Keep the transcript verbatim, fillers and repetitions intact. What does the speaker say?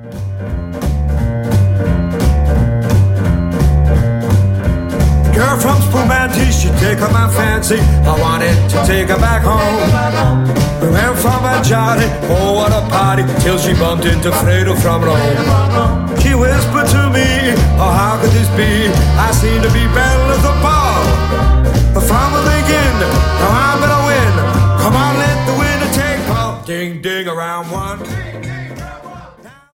Girl from Spumante, she take up my fancy. I wanted to take her back home. We went from a jolly, oh what a party, till she bumped into Fredo from Rome. She whispered to me, oh how could this be? I seem to be better as a ball. From